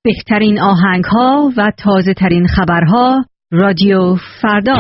بهترین آهنگ‌ها و تازه‌ترین خبرها رادیو فردا.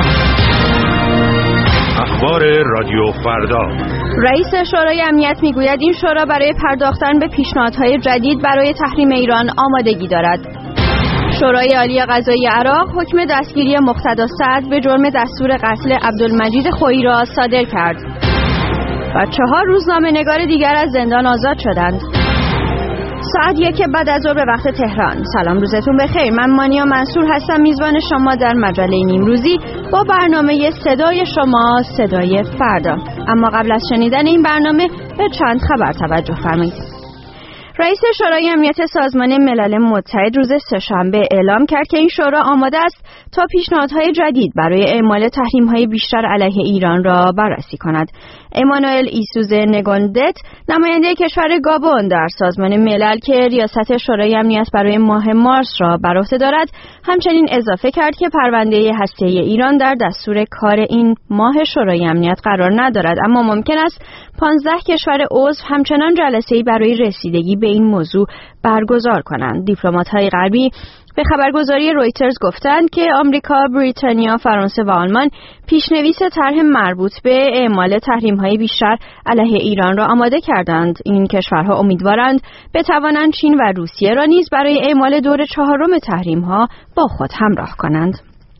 اخبار رادیو فردا. رئیس شورای امنیت میگوید این شورا برای پرداختن به پیشنهادهای جدید برای تحریم ایران آمادگی دارد. شورای عالی قضایی عراق حکم دستگیری مقتدا سعد به جرم دستور قتل عبدالمجید خویی را صادر کرد و 4 روزنامه‌نگار دیگر از زندان آزاد شدند. ساعت 1 بعد از ظهر به وقت تهران. سلام، روزتون بخیر. من مانیا منصور هستم، میزبان شما در مجله نیمروزی با برنامه صدای شما، صدای فردا. اما قبل از شنیدن این برنامه به چند خبر توجه فرمایید. رئیس شورای امنیت سازمان ملل متحد روز سه‌شنبه اعلام کرد که این شورا آماده است تا پیشنهادهای جدید برای اعمال تحریم‌های بیشتر علیه ایران را بررسی کند. امانوئل ایسوزه نگوندت، نماینده کشور گابون در سازمان ملل که ریاست شورای امنیت برای ماه مارس را بر عهده دارد، همچنین اضافه کرد که پرونده هسته‌ای ایران در دستور کار این ماه شورای امنیت قرار ندارد، اما ممکن است 15 کشور عضو همچنان جلسه‌ای برای رسیدگی به این موضوع برگزار کنند. دیپلمات‌های غربی به خبرگزاری رویترز گفتند که آمریکا، بریتانیا، فرانسه و آلمان پیشنویس طرح مربوط به اعمال تحریم‌های بیشتر علیه ایران را آماده کردند. این کشورها امیدوارند بتوانند چین و روسیه را نیز برای اعمال دور 4 تحریم‌ها با خود همراه کنند.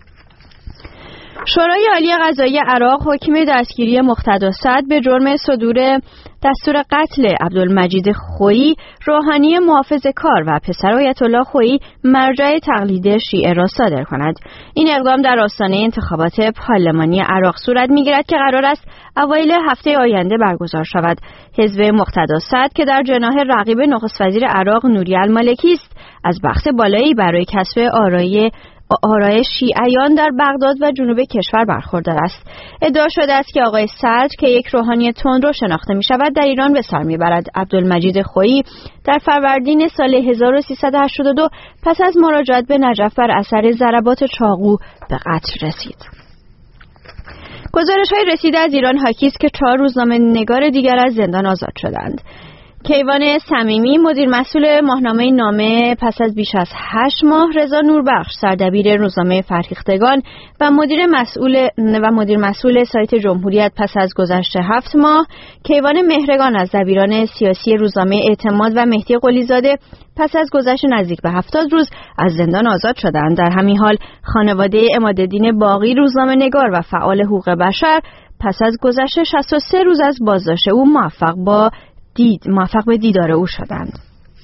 شورای عالی قضایی عراق حکم دستگیری مقتدا سعد به جرم صدور دستور قتل عبدالمجید خویی، روحانی محافظه‌کار و پسر آیت الله خویی، مرجع تقلید شیعه را صادر کند. این اقدام در آستانه انتخابات پارلمانی عراق صورت می‌گیرد که قرار است اوایل هفته آینده برگزار شود. حزب مقتدا سعد که در جناح رقیب نخست وزیر عراق نوری المالکی است، از بخت بالایی برای کسب آرای شیعیان در بغداد و جنوب کشور برخوردار است. ادعا شده است که آقای سعد که یک روحانی تندرو شناخته می شود در ایران به سر می برد. عبدالمجید خویی در فروردین سال 1382 پس از مراجعت به نجف بر اثر ضربات چاقو به قتل رسید. گزارش‌های رسیده از ایران حاکی است که 4 روزنامه‌نگار دیگر از زندان آزاد شدند. کیوان صمیمی، مدیر مسئول ماهنامه نامه پس از بیش از 8 ماه، رضا نوربخش، سردبیر روزنامه فرهیختگان و مدیر مسئول سایت جمهوریت پس از گذشت 7 ماه، کیوان مهرگان از دبیران سیاسی روزنامه اعتماد و مهدی قلیزاده پس از گذشت نزدیک به 70 روز از زندان آزاد شدند. در همین حال خانواده عمادالدین باقی، روزنامه‌نگار و فعال حقوق بشر، پس از گذشت 63 روز از بازداشت او موفق به دیدار او شدند.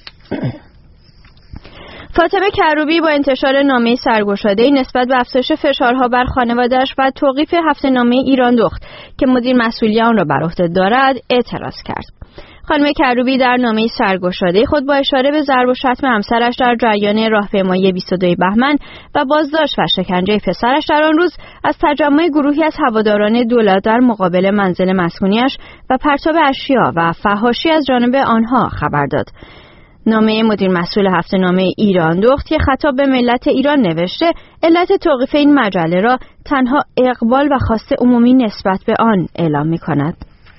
فاطمه کروبی با انتشار نامه سرگشاده‌ای نسبت به افزایش فشارها بر خانواده‌اش و توقیف هفته‌نامه ایران دخت که مدیر مسئولی آن را بر عهده دارد اعتراض کرد. خانم کروبی در نامه سرگشاده خود با اشاره به ضرب و شتم همسرش در جریان راهپیمایی 22 بهمن و بازداشت و شکنجه پسرش در آن روز از تجمع گروهی از هواداران دولت در مقابل منزل مسکونیش و پرتاب اشیا و فحاشی از جانب آنها خبر داد. نامه مدیر مسئول هفته‌نامه ایران دخت که خطاب به ملت ایران نوشته، علت توقیف این مجله را تنها اقبال و خواست عمومی نسبت به آن اعلام می‌کند.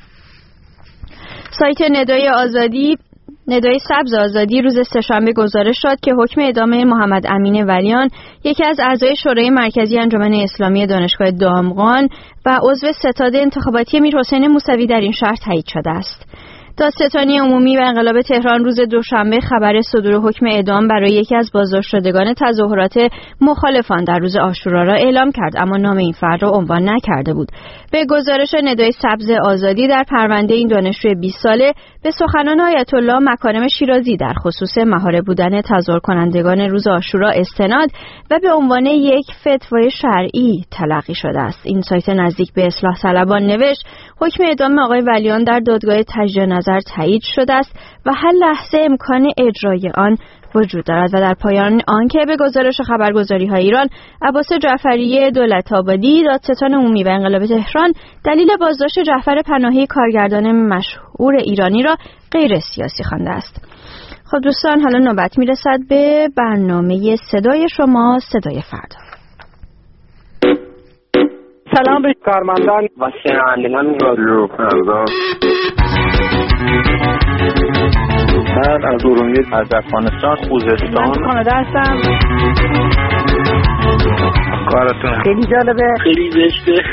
سایت ندای سبز آزادی روز سه‌شنبه گزارش داد که حکم اعدام محمد امین ولیان، یکی از اعضای شورای مرکزی انجمن اسلامی دانشگاه دامغان و عضو ستاد انتخاباتی میرحسین موسوی در این شهر تایید شده است. دادستانی عمومی و انقلاب تهران روز دوشنبه خبر صدور حکم اعدام برای یکی از بازداشت شدگان تظاهرات مخالفان در روز عاشورا را اعلام کرد، اما نام این فرد را عنوان نکرده بود. به گزارش ندای سبز آزادی، در پرونده این دانشجوی 20 ساله به سخنان آیت الله مکارم شیرازی در خصوص مهار بودن تظاهر کنندگان روز عاشورا استناد و به عنوان یک فتوای شرعی تلقی شده است. این سایت نزدیک به اصلاح طلبان نوشت حکم اعدام آقای ولیان در دادگاه تجدید نظر تایید شده است و هر لحظه امکان اجرای آن وجود دارد. و در پایان آن که به گزارش خبرگزاری‌های ایران، عباس جعفری دولت‌آبادی، دادستان عمومی و انقلاب تهران، دلیل بازداشت جعفر پناهی کارگردان مشهور ایرانی را غیر سیاسی خوانده است. خب دوستان، حالا نوبت میرسد به برنامه صدای شما، صدای فردا. سلام به کارمندان و شنوندگان رادیو فردا. من از ارومیه، از افغانستان، خوزستان. من کانادا هستم. کارتون خیلی جالبه، خیلی زشته.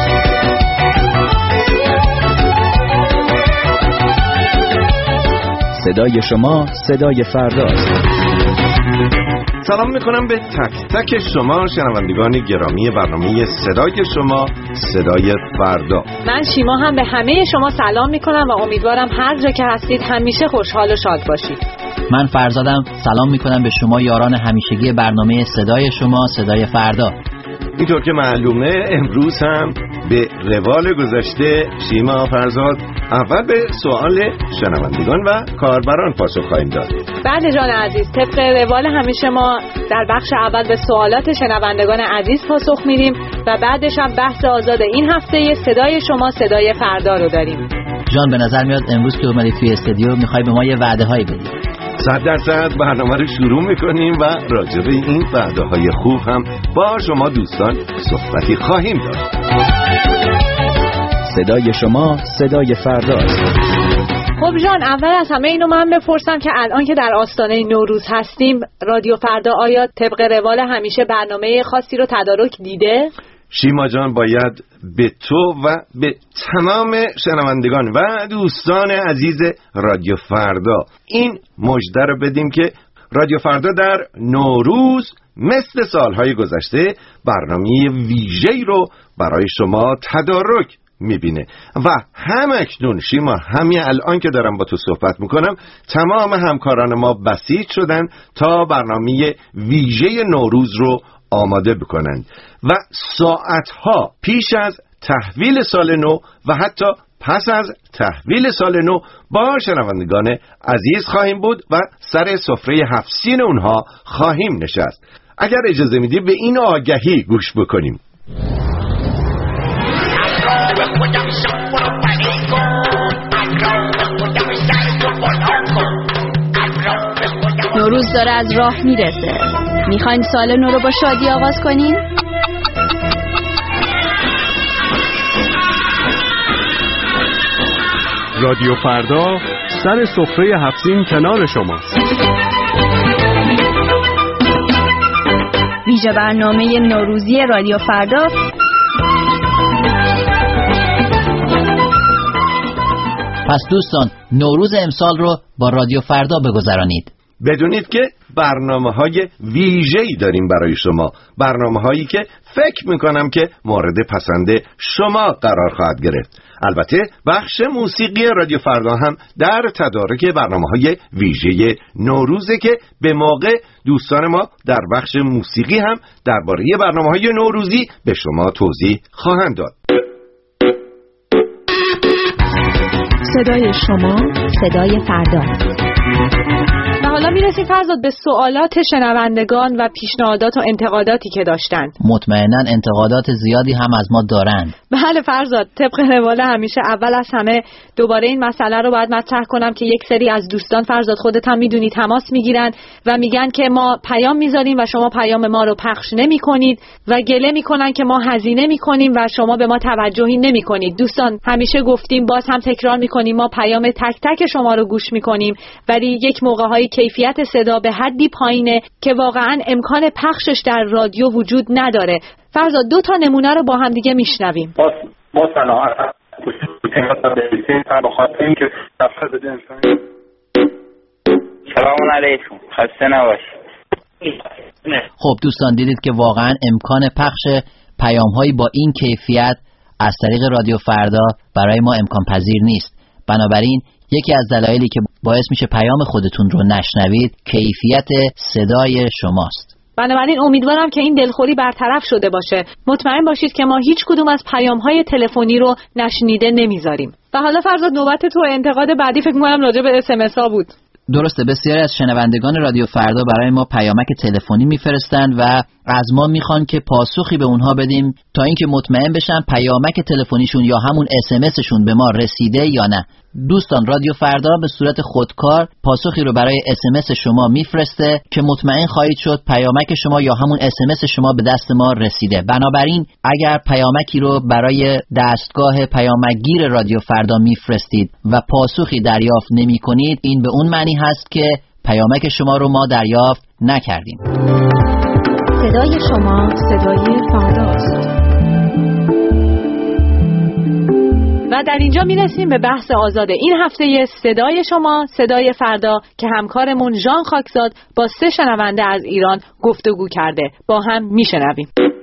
صدای شما صدای فرداست. سلام میکنم به تک تک شما شنوندگان گرامی برنامه صدای شما صدای فردا. من شیما هم به همه شما سلام میکنم و امیدوارم هر جا که هستید همیشه خوشحال و شاد باشید. من فرزادم سلام میکنم به شما یاران همیشگی برنامه صدای شما صدای فردا. اینطور که معلومه امروز هم به روال گذشته شیما فرزاد اول به سوال شنوندگان و کاربران پاسخ خواهیم داد. بله جان عزیز، طبق روال همیشه ما در بخش اول به سوالات شنوندگان عزیز پاسخ میدیم و بعدش هم بحث آزاد این هفته صدای شما صدای فردا رو داریم. جان به نظر میاد امروز که اومدید توی استودیو میخوای به ما یه وعده هایی بدی. 100% برنامه رو شروع میکنیم و راجع به این وعده های خوب هم با شما دوستان صحبتی خواهیم داشت. صدای شما صدای فرداست. خب جان، اول از همه اینو من بپرسم که الان که در آستانه نوروز هستیم، رادیو فردا آیا طبق روال همیشه برنامه خاصی رو تدارک دیده؟ شیما جان، باید به تو و به تمام شنوندگان و دوستان عزیز رادیو فردا این مژده رو بدیم که رادیو فردا در نوروز مثل سالهای گذشته برنامه ویژه‌ای رو برای شما تدارک میبینه و همکنون شیما، همین الان که دارم با تو صحبت میکنم، تمام همکاران ما بسیج شدن تا برنامه ویژه نوروز رو آماده بکنند و ساعتها پیش از تحویل سال نو و حتی پس از تحویل سال نو با شنوندگان عزیز خواهیم بود و سر سفره 7 سین اونها خواهیم نشست. اگر اجازه میدی به این آگهی گوش بکنیم. نوروز داره از راه میرسه. میخواین سال نو رو با شادی آغاز کنین؟ رادیو فردا سر سفره 7 سین کنار شماست. ویژه برنامه نوروزی رادیو فردا پس دوستان، نوروز امسال رو با رادیو فردا بگذرانید. بدونید که برنامه‌های ویژه‌ای داریم برای شما، برنامه‌هایی که فکر می‌کنم که مورد پسند شما قرار خواهد گرفت. البته بخش موسیقی رادیو فردا هم در تدارک برنامه‌های ویژه نوروزه که به موقع دوستان ما در بخش موسیقی هم درباره برنامه‌های نوروزی به شما توضیح خواهند داد. صدای شما صدای فردا. و حالا میرسیم فرزاد به سوالات شنوندگان و پیشنهادات و انتقاداتی که داشتند. مطمئناً انتقادات زیادی هم از ما دارند. بله فرزاد، طبق روال همیشه اول از همه دوباره این مسئله رو باید مطرح کنم که یک سری از دوستان، فرزاد خودت هم میدونی، تماس میگیرن و میگن که ما پیام میذاریم و شما پیام ما رو پخش نمیکنید و گله میکنن که ما هزینه میکنیم و شما به ما توجهی نمیکنید. دوستان، همیشه گفتیم، باز هم تکرار میکنیم، ما پیام تک تک شما رو گوش میکنیم، ولی یک موقع‌های کیفیت صدا به حدی پایینه که واقعا امکان پخشش در رادیو وجود نداره. فرزاد، 2 تا نمونه رو با هم دیگه میشنویم. با سلام سلام علیکم، خسته نباشید. خب دوستان، دیدید که واقعا امکان پخش پیام‌هایی با این کیفیت از طریق رادیو فردا برای ما امکان پذیر نیست. بنابراین یکی از دلایلی که باعث میشه پیام خودتون رو نشنوید کیفیت صدای شماست. بنابراین امیدوارم که این دلخوری برطرف شده باشه. مطمئن باشید که ما هیچ کدوم از پیام‌های تلفنی رو نشنیده نمیذاریم. و حالا فرزاد، نوبت تو. انتقاد بعدی فکر می‌کنم راجع به SMS ها بود. درسته، بسیاری از شنوندگان رادیو فردا برای ما پیامک تلفنی میفرستند و از ما میخوان که پاسخی به اونها بدیم تا اینکه مطمئن بشن پیامک تلفنیشون یا همون SMSشون به ما رسیده یا نه. دوستان رادیو فردا به صورت خودکار پاسخی رو برای SMS شما میفرسته که مطمئن خواهید شد پیامک شما یا همون SMS شما به دست ما رسیده. بنابراین اگر پیامکی رو برای دستگاه پیامکگیر رادیو فردا میفرستید و پاسخی دریافت نمی کنید، این به اون معنی هست که پیامک شما رو ما دریافت نکردیم. صدای شما صدای فرداست. و در اینجا میرسیم به بحث آزاد این هفته صدای شما صدای فردا که همکارمون ژان خاکزاد با 3 شنونده از ایران گفتگو کرده. با هم میشنویم.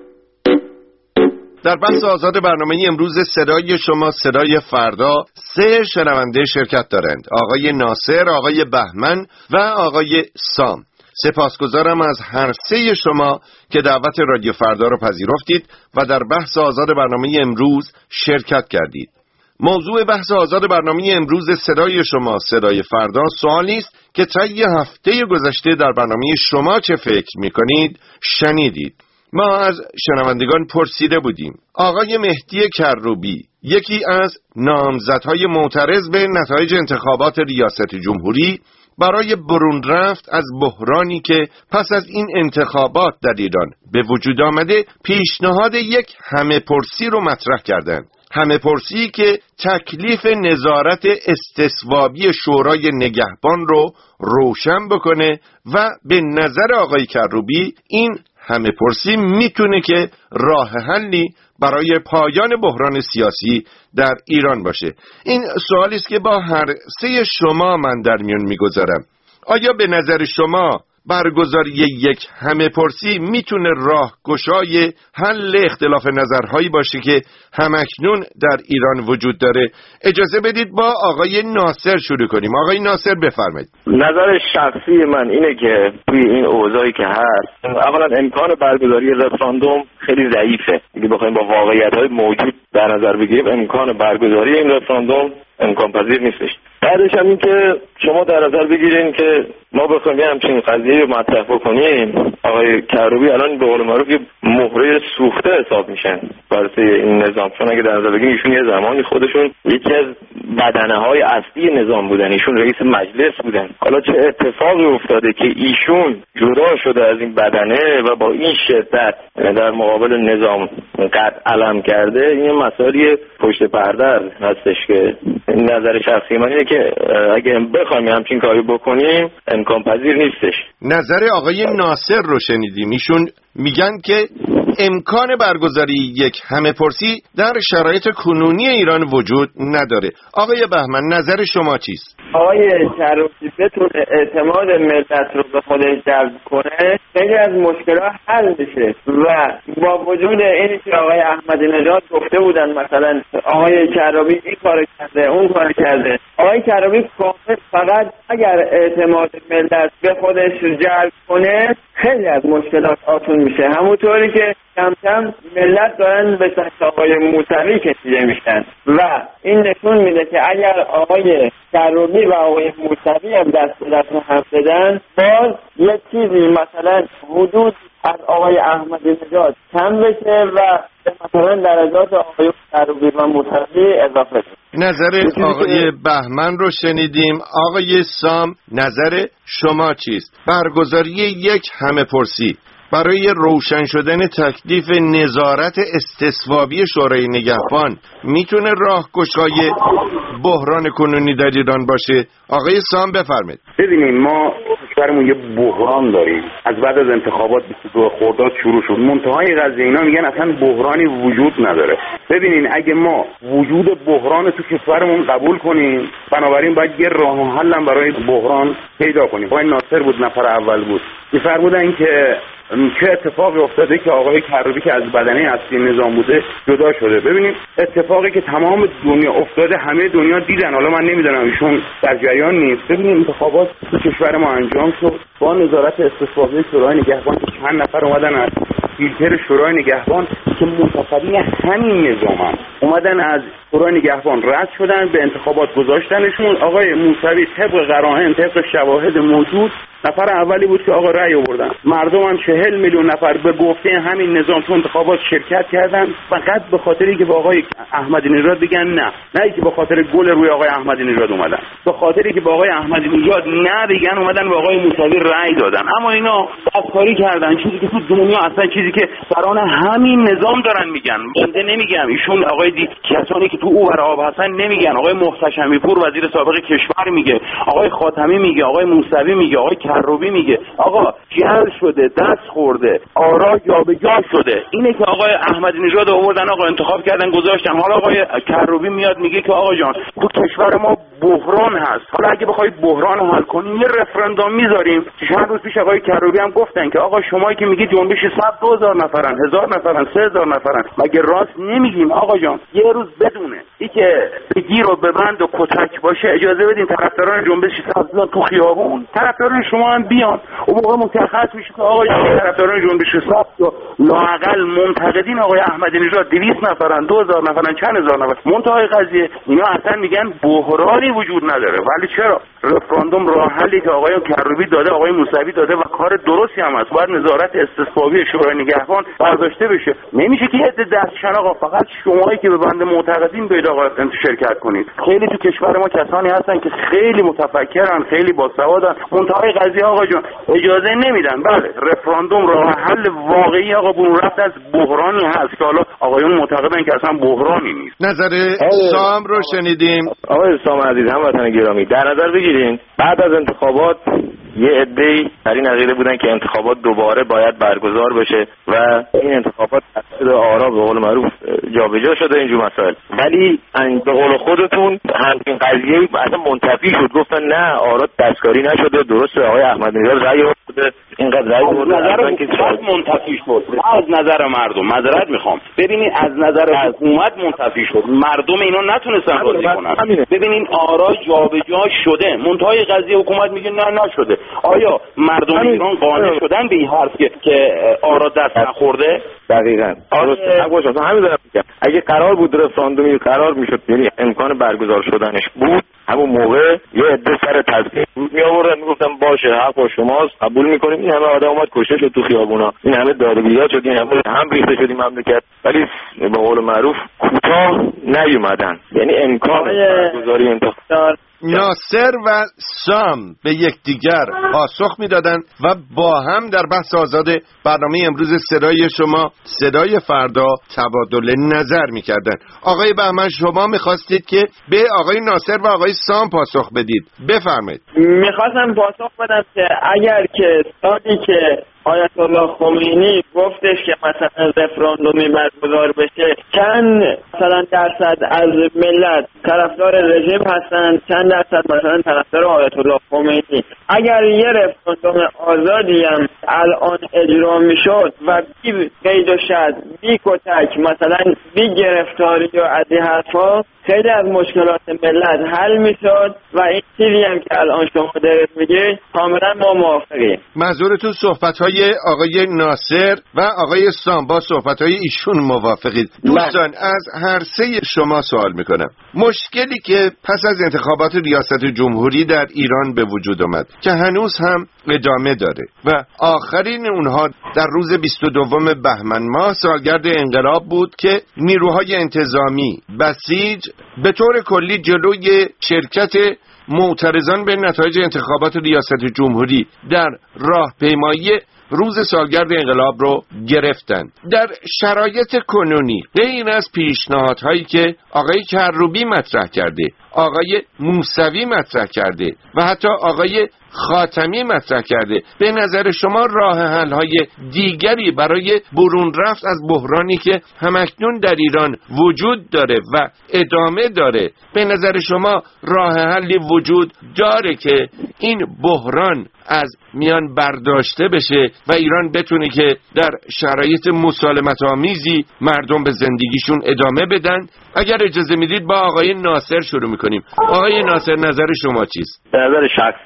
در بحث آزاد برنامه امروز صدای شما صدای فردا 3 شنونده شرکت دارند: آقای ناصر، آقای بهمن و آقای سام. سپاسگزارم از هر 3 شما که دعوت رادیو فردا را پذیرفتید و در بحث آزاد برنامه امروز شرکت کردید. موضوع بحث آزاد برنامه امروز صدای شما صدای فردا سوالی است که طی هفته گذشته در برنامه شما چه فکر می‌کنید شنیدید. ما از شنوندگان پرسیده بودیم. آقای مهدی کروبی، یکی از نامزدهای معترض به نتایج انتخابات ریاست جمهوری، برای برون رفت از بحرانی که پس از این انتخابات در ایران به وجود آمده پیشنهاد یک همه پرسی رو مطرح کردند. همه پرسی که تکلیف نظارت استصوابی شورای نگهبان رو روشن بکنه و به نظر آقای کروبی این همه پرسی میتونه که راه حلی برای پایان بحران سیاسی در ایران باشه. این سوالی است که با هر 3 شما من در میون میگذارم. آیا به نظر شما برگزاری یک همه پرسی میتونه راهگشای حل اختلاف نظرهایی باشه که همکنون در ایران وجود داره؟ اجازه بدید با آقای ناصر شروع کنیم. آقای ناصر بفرمایید. نظر شخصی من اینه که توی این اوضاعی که هست، اولا امکان برگزاری رفراندوم خیلی ضعیفه. اگه بخوایم با واقعیت‌های موجود در نظر بگیریم، امکان برگزاری این رفراندوم امکان پذیر نیستش. بعدش هم این که شما در نظر بگیرین که ما بخوایم یه همچین قضیه رو مطرح بکنیم، آقای کروبی الان به قول معروف یه مهره سوخته حساب میشن واسه این نظام. چون اگه در نظر بگیریم ایشون یه زمانی خودشون یکی از بدنه‌های اصلی نظام بودن، ایشون رئیس مجلس بودن. حالا چه اتفاقی افتاده که ایشون جدا شده از این بدنه و با این شدت در مقابل نظام قد علم کرده؟ این مسائلی پشت پرده هستش که نظر شخصی من اینه که اگه بخوایم همچین کاری بکنیم امکان پذیر نیستش. نظر آقای ناصر رو شنیدیم. ایشون میگن که امکان برگزاری یک همه پرسی در شرایط کنونی ایران وجود نداره. آقای بهمن نظر شما چیست؟ آقای کروبی بتونه اعتماد ملت رو به خودش جلب کنه، خیلی از مشکلات حل میشه و با وجود این که آقای احمدی نژاد گفته بودن مثلا آقای کروبی این کارو کرده اون کارو کرده، آقای کروبی فقط اگر اعتماد ملت به خودش جلب کنه خیلی از مشکلات آسون میشه. همونطوری که کم کم ملت دارن به سمت آقای موسوی کشیده میشن و این نشون میده که اگر آقای کروبی و آقای موسوی هم دست به دست هم بدن، باز یک چیزی مثلا حدود از آقای احمدی نژاد کم بشه و مثلا درجات آقای کروبی و موسوی اضافه بشه. نظر آقای بهمن رو شنیدیم. آقای سام نظر شما چیست؟ برگزاری یک همه پرسی برای روشن شدن تکلیف نظارت استصوابی شورای نگهبان میتونه راهگشای بحران کنونی در ایران باشه؟ آقای سام بفرمایید. ببینیم ما کشورمون یه بحران داریم. از بعد از انتخابات 22 خرداد شروع شد. منتهای قضیه اینا میگن اصلا بحرانی وجود نداره. ببینین اگه ما وجود بحران تو کشورمون قبول کنیم، بنابراین باید یه راه حل برای بحران پیدا کنیم. آقای ناصر بود نفر اول بود. می‌فرمودن که چه اتفاقی افتاده که آقای کروبی که از بدنه اصلی نظام بوده جدا شده. ببینید اتفاقی که تمام دنیا افتاده، همه دنیا دیدن. حالا من نمیدونم ایشون در جریان نیست. ببینید انتخابات تو کشور ما انجام شد با نظارت استصوابی شورای نگهبان که چند نفر اومدن از فیلتر شورای نگهبان که منتخبین همین نظامن اومدن از شورای نگهبان رد شدن، به انتخابات گذاشتنشون. آقای موسوی طبق قرائن، طبق شواهد موجود، نفر اولی بود که آقا رأی آوردن. مردم هم 40 میلیون نفر به گفته همین نظام تو انتخابات شرکت کردن، فقط به خاطری که به آقای احمدی نژاد بگن نه که به خاطر گل روی آقای احمدی نژاد اومدن، به خاطری که به آقای احمدی نژاد نه بگن اومدن به آقای موسوی رأی دادن. اما اینا دستکاری کردن، چیزی که تو دنیا اصلا چیزی که سران همین نظام دارن میگن. بنده نمیگم، ایشون آقای کسانی که تو اوبر آب هستن نمیگن، آقای محتشمی پور وزیر سابق کشور میگه، آقای خاتمی میگه، آقای موسوی میگه، آقای کروبی میگه. آقا جعل شده، دست خورده، آرا جابجا شده. اینه که آقای احمدی نژاد آوردن، آقا انتخاب کردن گذاشتن. حالا آقای کروبی میاد میگه که آقا جان تو کشور ما بحران هست، حالا اگه بخوای بحران حل کنیم یه رفراندوم میذاریم. چند روز پیش آقای کروبی هم گفتن که آقا شمایی که میگی جنبش سب 2000 نفرن، 1000 نفرن، 3000 نفرن، مگه راست نمیگیم؟ آقا جان یه روز بدونه ای که بگیر و ببند و کتک باشه اجازه بدین طرفداران جنبش سب بیان تو خیابون، طرفداران شما هم بیان. اون موقع مشخص میشه که آقا طرفداران جنبش سب یا لااقل منتقدین آقای احمدی نژاد 200 نفرن، 2000 نفرن، چند هزار نفر. منتهای قضیه اینا اصلا میگن بحرانی وجود نداره. ولی چرا؟ رفراندوم راه حلی که آقای کروبی داده، آقای موسوی داده و کار درستی هم است. باید نظارت استثبابی شورای نگهبان برداشته بشه. نمیشه که عده دستشن آقا فقط شماهایی که به بند معتقدین بیاید آقا شرکت کنید. خیلی تو کشور ما کسانی هستن که خیلی متفکرن، خیلی باسوادن. منتهای قضیه آقا جان اجازه نمیدن. بله رفراندوم راه حل واقعی آقا برون رفت از بحرانی هست که حالا آقایون معتقدن که اصلا بحرانی نیست. نظر سام رو شنیدیم. آقای سام عزیز، هموطن گرامی، در نظر بگیرین بعد از انتخابات یه عده‌ای در این عقیده بودن که انتخابات دوباره باید برگزار بشه و این انتخابات تأثیر آرا به قول معروف جابجا شده اینجور مسائل. ولی به قول خودتون همین قضیه اصلا منتفی شد، گفتن نه آرا دستکاری نشده، درسته آقای احمدی نژاد رأی آورده، اینقدر رأی آورده که منتفی شد. از نظر مردم معذرت میخوام، ببینید از نظر حکومت منتفی شد، مردم اینا نتونستن راضی کنن. ببینید آرا جابجا شده، منتهای قضیه حکومت میگه نه نشده. آیا مردم ایران قانع شدن به این حرف که آرا دست نخورده؟ دقیقاً. همین دارم میگم. اگه قرار بود رفراندومی قرار میشد، یعنی امکان برگزار شدنش بود، همون موقع یه عده سر تضمین می آوردن میگفتن باشه حق با شماست، قبول میکنیم. این همه آدم اومد کشته شد تو خیابونا، این همه داد و بیداد شد، این همه هم ریخته شد این مملکت، ولی به قول معروف کوتاه نیومدن. یعنی امکان برگزاری انتخابات ناصر و سام به یکدیگر پاسخ میدادند و با هم در بحث آزاد برنامه امروز صدای شما صدای فردا تبادل نظر میکردند. آقای بهمن شما میخواستید که به آقای ناصر و آقای سام پاسخ بدید، بفرمایید. میخواستم پاسخ بدم که اگر که سالی که آیت الله خمینی گفتش که مثلا رفراندومی برگزار بشه، چند مثلا درصد از ملت طرفدار رژیم هستن، چند درصد مثلا طرفدار آیت الله خمینی. اگر یه رفراندوم آزادی هم الان اجرا میشد و بی قید و شرط، بی کتک، مثلا بی گرفتاری و از این حرفا، خیلی از مشکلات ملت حل میشد و این چیزی هم که الان شما دارید میگید کاملا ما موافقیم. منظورتون صحبت‌های آقای ناصر و آقای سام با صحبت‌های ایشون موافقید؟ دوستان از هر سه شما سوال میکنم. مشکلی که پس از انتخابات ریاست جمهوری در ایران به وجود آمد که هنوز هم ادامه داره و آخرین اونها در روز 22 بهمن ماه سالگرد انقلاب بود که نیروهای انتظامی بسیج به طور کلی جلوی شرکت معترضان به نتایج انتخابات ریاست جمهوری در راهپیمایی روز سالگرد انقلاب رو گرفتن. در شرایط کنونی غیر از پیشنهادهایی که آقای کروبی مطرح کرده، آقای موسوی مطرح کرده و حتی آقای خاتمی مطرح کرده، به نظر شما راه حل های دیگری برای برون رفت از بحرانی که همکنون در ایران وجود داره و ادامه داره، به نظر شما راه حلی وجود داره که این بحران از میان برداشته بشه و ایران بتونه که در شرایط مسالمت آمیزی مردم به زندگیشون ادامه بدن؟ اگر اجازه میدید با آقای ناصر شروع میکنیم. آقای ناصر نظر شما چیست؟ به نظر شخصی من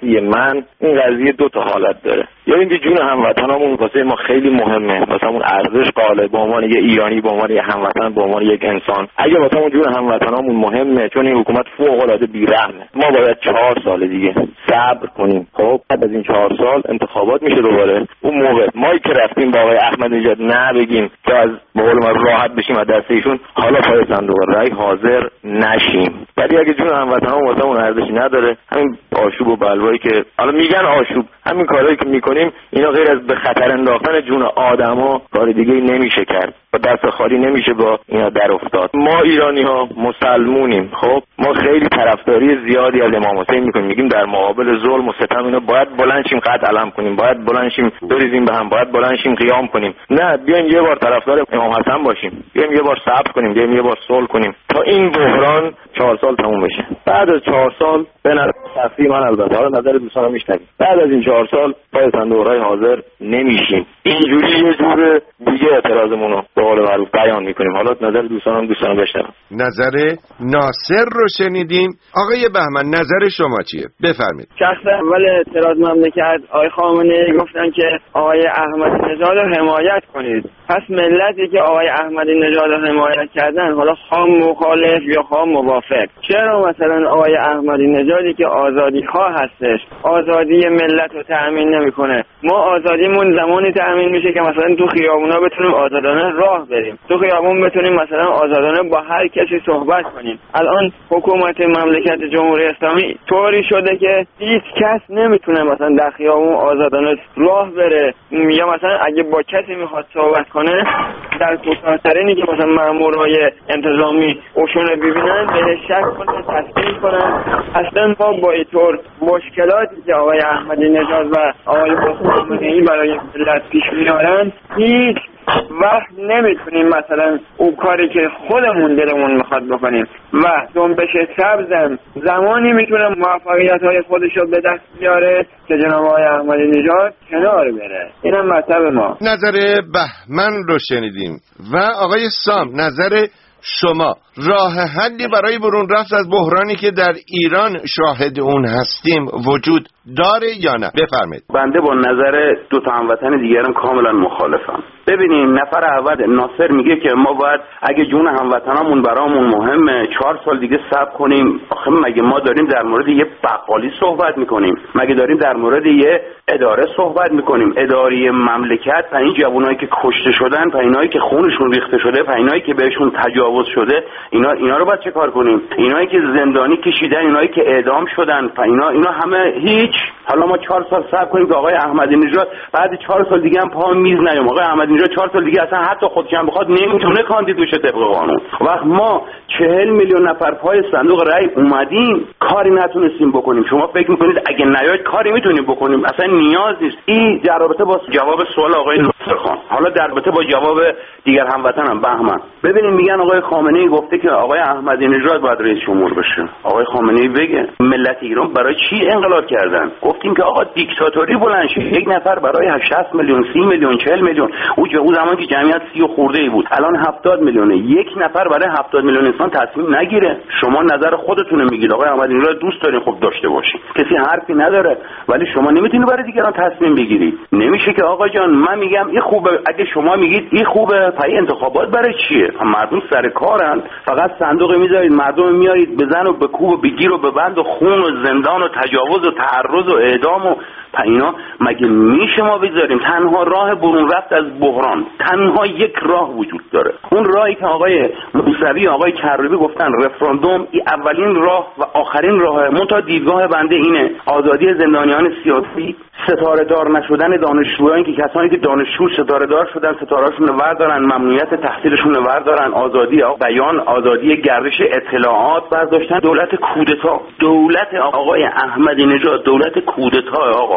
واقعا این قضیه دو تا حالت داره. یا اینکه جون هموطنامون واسه ما خیلی مهمه، واسمون ارزش قائله به عنوان یه ایرانی، به عنوان یه هموطن، به عنوان یک انسان. اگه واسمون جون هموطنامون مهمه، چون این حکومت فوق العاده بی‌رحمه، ما باید 4 سال دیگه صبر کنیم. خب بعد از این 4 سال انتخابات میشه دوباره. اون موقع ما که رفتیم با آقای احمدی نژاد نه بگیم که از به قول من راحت بشیم از دست ایشون، حالا پای صندوق رای حاضر نشیم. ولی اگه جون هموطنامون واسمون ارزشی نداره، همین آشوب و بلوایی که حالا میگن آشوب، همین کارهایی که میکنیم اینا غیر از به خطر انداختن جون آدما کار دیگه نمیشه کرد. با دست خالی نمیشه با اینا در افتاد. ما ایرانی‌ها مسلمونیم. خب ما خیلی طرفداری زیادی از امام حسین میکنیم، میگیم در مقابل ظلم و ستم اینا باید بلند شیم قد علم کنیم، باید بلند شیم بریزیم به هم، باید بلند شیم قیام کنیم. نه، بیایم یه بار طرفدار امام حسن باشیم، بیایم یه بار صبر کنیم، بیایم یه بار صلح کنیم تا این بحران 4 سال تموم بشه. بعد از 4 سال به نظر من البته حالا نظر دوستانم میشنویم، بعد از این 4 سال پای صندوق رای حاضر نمیشیم. اینجوری یه جور دیگه اعتراضمون رو به قول معروف بیان میکنیم. حالا نظر دوستانم بشنوم. نظر ناصر رو شنیدیم. آقای بهمن نظر شما چیه؟ بفرمایید. شخص اول اعتراض مملکت آقای خامنه‌ای گفتن که آقای احمدی نژاد رو حمایت کنید. پس ملتی که آقای احمدی نژاد رو حمایت کردن حالا خام مخالف یا خام موافق، چرا مثلا آقای احمدی نژادی که آزادیخواه هستش آزادی ملت رو تأمین نمیکنه؟ ما آزادیمون زمانی تأمین میشه که مثلا تو خیابونا بتونیم آزادانه راه بریم، تو خیابون بتونیم مثلا آزادانه با هر کسی صحبت کنیم. الان حکومت مملکت جمهوری اسلامی طوری شده که هیچ کس نمیتونه مثلا در خیابون آزادانه راه بره، یا مثلا اگه با کسی میخواد صحبت کنه در کوتاه‌ترینی که مثلا مامورای انتظامی اوشون ببینن بهش شک کنن، تصدیق کنن. اصلا ما با اینطور مشکلاتی که آقای احمدی نژاد و آقای خامنه‌ای برای ملت پیش میارن هیچ وقت نمیتونیم مثلا اون کاری که خودمون دلمون میخواد بکنیم. و جنبش سبزم زمانی میتونه موفقیت‌های خودش رو به دست بیاره که جناب آقای احمدی نژاد کنار بره. اینم مطلب ما. نظر بهمن رو شنیدیم. و آقای سام نظر شما، راه حلی برای برون رفت از بحرانی که در ایران شاهد اون هستیم وجود داره یا نه؟ بفرمایید. بنده با نظر دو تا هموطن دیگرم کاملا مخالفم. ببینین، نفر اول ناصر میگه که ما باید اگه جون هموطنامون برامون مهمه 4 سال دیگه صبر کنیم. آخه مگه ما داریم در مورد یه بقالی صحبت میکنیم؟ مگه داریم در مورد یه اداره صحبت میکنیم؟ اداره مملکت، این جوانایی که کشته شدن، اینایی که خونشون ریخته شده، اینایی که بهشون تجاوز شده، اینا رو باید چه کار کنیم؟ اینایی که زندانی کشیدن، اینایی که اعدام شدن، اینا همه هیچ. حالا ما 4 سال صبر کنیم که آقای احمدی نژاد بعد 4 سال دیگه هم پا میز نیام. آقای احمدی نژاد 4 سال دیگه اصلا حتی خودش هم بخواد نمیتونه کاندید بشه طبق قانون. وقت ما 40 میلیون نفر پای صندوق رای اومدیم کاری نتونستیم بکنیم. شما فکر میکنید اگه نیاید کاری میتونیم بکنیم؟ اصلا نیاز نیست. این در رابطه با جواب سوال آقای ناصر خان. حالا در رابطه با جواب دیگر هموطنم بهمن، ببینید میگن آقای خامنه‌ای گفته که آقای احمدی نژاد باید رئیس جمهور بشه. آقای خامنه‌ای بگه ملت ایران برای چی انقلاب کردن؟ گفتیم که آقا دیکتاتوری بلند شه، یک نفر برای 60 میلیون 30 میلیون 40 میلیون، اون زمان که جمعیت 30 خورده ای بود، الان 70 میلیونه، یک نفر برای 70 میلیون انسان تصمیم نگیره. شما نظر خودتون میگید آقای احمدی نژاد دوست دارین، خب داشته باشین، کسی حرفی نداره، ولی شما نمیتونید برای دیگران تصمیم بگیرید. نمیشه که آقا جان من میگم این خوبه، اگه شما میگید این خوبه، پای انتخابات برای چیه؟ مردم سر کارن، فقط صندوق میذارید مردم میارید بزن و بکوب و بگیر و ببند و خون و زندان و تجاوز و تعرض و اعدام و اینا مگه میشه ما بذاریم؟ تنها راه برون رفت از بحران، تنها یک راه وجود داره، اون راهی که آقای موسوی آقای کروبی گفتن رفراندوم، این اولین راه و آخرین راهه. منتها دیدگاه بنده اینه آزادی زندانیان سیاسی، ستاره دار نشدن دانشجویان که کسانی که دانشجو ستاره دار شدن ستارهاشون رو وردارن، ممنوعیت تحصیلشون رو وردارن، آزادی بیان، آزادی گردش اطلاعات برداشتن. دولت کودتا، دولت آقای احمدی نژاد دولت کودتا. آقا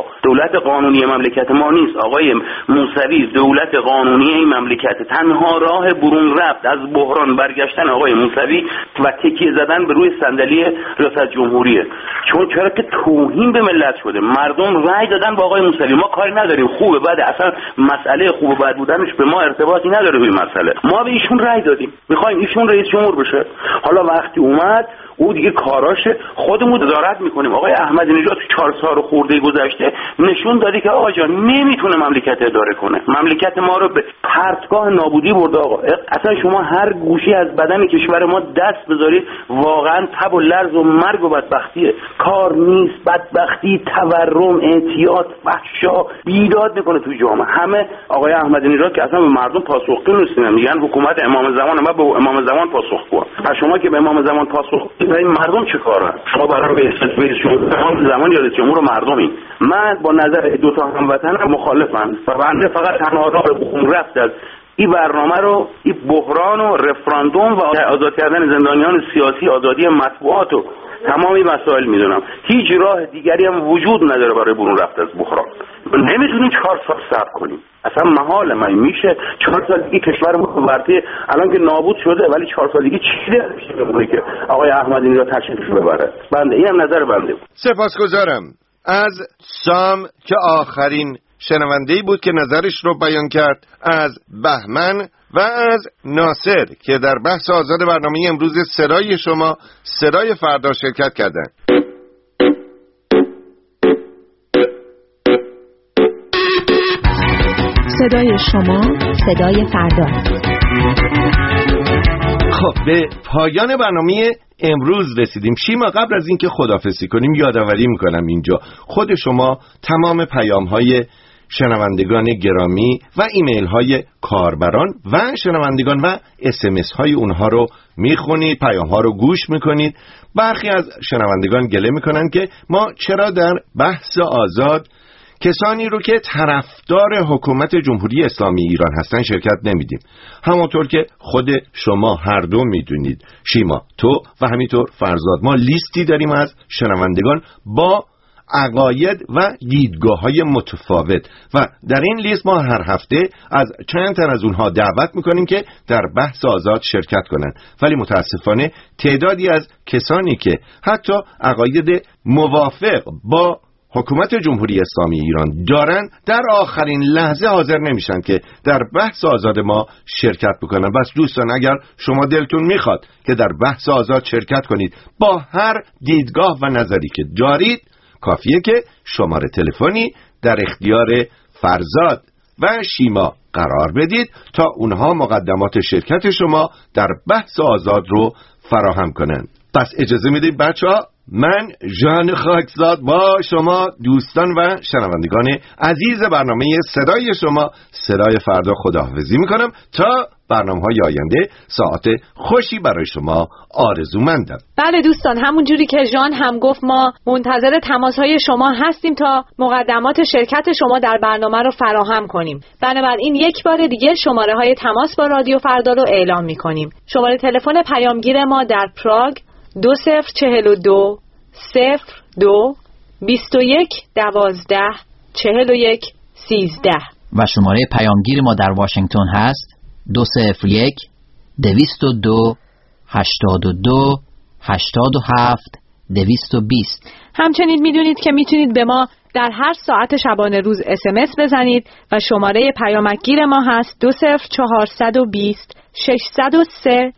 آقا دولت قانونی مملکت ما نیست. آقای موسوی دولت قانونی این مملکت. تنها راه برون رفت از بحران برگشتن آقای موسوی و تکیه زدن به روی صندلی ریاست جمهوریه. چرا که توهین به ملت شده. مردم رأی دادن با آقای موسوی. ما کاری نداریم خوبه بده، اصلا مسئله خوب و بد بودنش به ما ارتباطی نداره. روی مسئله ما به ایشون رأی دادیم، میخوایم ایشون رئیس جمهور بشه. حالا وقتی اومد او دیگه کاراشه، خودمون نظارت میکنیم. آقای احمدی نژاد 4 سال خورده گذشته نشون دادی که آقا جان نمیتونه مملکت اداره کنه. مملکت ما رو به پرتگاه نابودی برده. آقا اصلا شما هر گوشی از بدن کشور ما دست بذارید واقعا تب و لرز و مرگ و بدبختیه. کار نیست، بدبختی، تورم، اعتیاد، فحشا بیداد میکنه تو جامعه. همه آقای احمدی نژاد که اصلا به مردم پاسخگو نیستن، میگن حکومت امام زمان، ما به امام زمان پاسخگو. پس شما که به امام زمان پاسخ این مردم چه کارن؟ شما برای رئیس جمهور زمان یا رئیس جمهور مردمی. من با نظر دو تا هموطنم مخالفم و بنده فقط تنها راه برون رفت از این برنامه رو این بحران و رفراندوم و آزاد کردن زندانیان سیاسی، آزادی مطبوعات و تمامی مسائل میدونم. هیچ راه دیگری هم وجود نداره برای برون رفت از بحران. نمیتونیم 4 سال صبر کنیم، اصلا محاله. من میشه 4 سال دیگه کشورمون ورطه الان که نابود شده، ولی 4 سال دیگه چی میشه که آقای احمدی نژاد تشریفش ببره. بنده اینم نظر بنده. سپاسگزارم از سام که آخرین شنونده‌ای بود که نظرش رو بیان کرد، از بهمن و از ناصر که در بحث آزاد برنامه امروز صدای شما صدای فردا شرکت کردند. صدای شما صدای فردا. خب به پایان برنامه امروز رسیدیم. شیما قبل از اینکه خداحافظی کنیم یادآوری میکنم اینجا خود شما تمام پیام‌های شنوندگان گرامی و ایمیل های کاربران و شنوندگان و اسمس های اونها رو میخونید، پیام ها رو گوش میکنید. برخی از شنوندگان گله میکنن که ما چرا در بحث آزاد کسانی رو که طرفدار حکومت جمهوری اسلامی ایران هستن شرکت نمیدیم. همونطور که خود شما هر دو میدونید، شیما تو و همینطور فرزاد، ما لیستی داریم از شنوندگان با عقاید و دیدگاه‌های متفاوت و در این لیست ما هر هفته از چند تن از اونها دعوت میکنیم که در بحث آزاد شرکت کنند. ولی متاسفانه تعدادی از کسانی که حتی عقاید موافق با حکومت جمهوری اسلامی ایران دارن در آخرین لحظه حاضر نمیشن که در بحث آزاد ما شرکت بکنن. بس دوستان اگر شما دلتون میخواد که در بحث آزاد شرکت کنید با هر دیدگاه و نظری که دارید، کافیه که شماره تلفنی در اختیار فرزاد و شیما قرار بدید تا اونها مقدمات شرکت شما در بحث آزاد رو فراهم کنند. پس اجازه میدید بچه‌ها، من ژان خاکزاد با شما دوستان و شنوندگان عزیز برنامه صدای شما صدای فردا خداحافظی میکنم تا برنامه‌های آینده. ساعت خوشی برای شما آرزومندم. بله دوستان، همون جوری که ژان هم گفت ما منتظر تماس‌های شما هستیم تا مقدمات شرکت شما در برنامه رو فراهم کنیم. بنابراین یک بار دیگه شماره‌های تماس با رادیو فردا رو اعلام می‌کنیم. شماره تلفن پیامگیر ما در پراگ 2042 02 21 12 41 13 و شماره پیامگیر ما در واشنگتن هست 201 202 82 87 220. همچنین میدونید که میتونید به ما در هر ساعت شبانه روز SMS بزنید و شماره پیامگیر ما هست 20420 603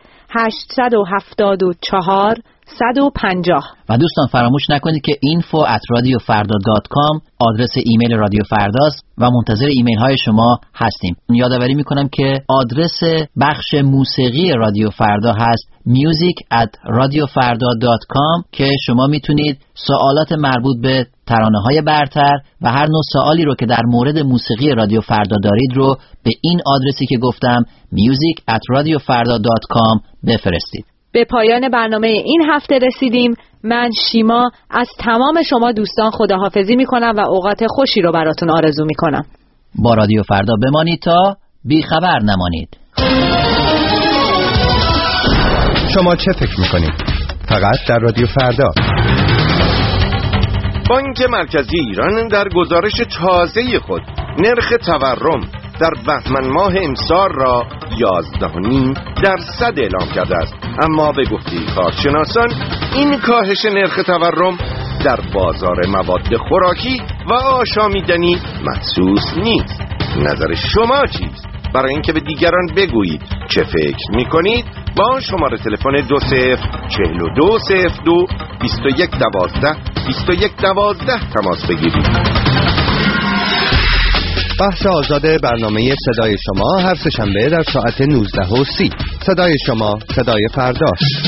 874 150. و دوستان فراموش نکنید که info@radiofarda.com آدرس ایمیل رادیو فرداست و منتظر ایمیل های شما هستیم. یادآوری میکنم که آدرس بخش موسیقی رادیو فردا هست music@radiofarda.com که شما میتونید سوالات مربوط به ترانه‌های برتر و هر نوع سوالی رو که در مورد موسیقی رادیو فردا دارید رو به این آدرسی که گفتم music@radiofarda.com بفرستید. به پایان برنامه این هفته رسیدیم. من شیما از تمام شما دوستان خداحافظی میکنم و اوقات خوشی رو براتون آرزو میکنم. با رادیو فردا بمانید تا بیخبر نمانید. شما چه فکر میکنید؟ فقط در رادیو فردا. بانک مرکزی ایران در گزارش تازه خود نرخ تورم در بهمن ماه امسال را 11.5% اعلام کرده است. اما به گفته کارشناسان این کاهش نرخ تورم در بازار مواد خوراکی و آشامیدنی محسوس نیست. نظر شما چیست؟ برای اینکه به دیگران بگویید چه فکر میکنید با شماره تلفن 2042022112 تماس بگیرید. بحث آزاد برنامه صدای شما هر سه‌شنبه در ساعت 19:30. صدای شما، صدای فرداست.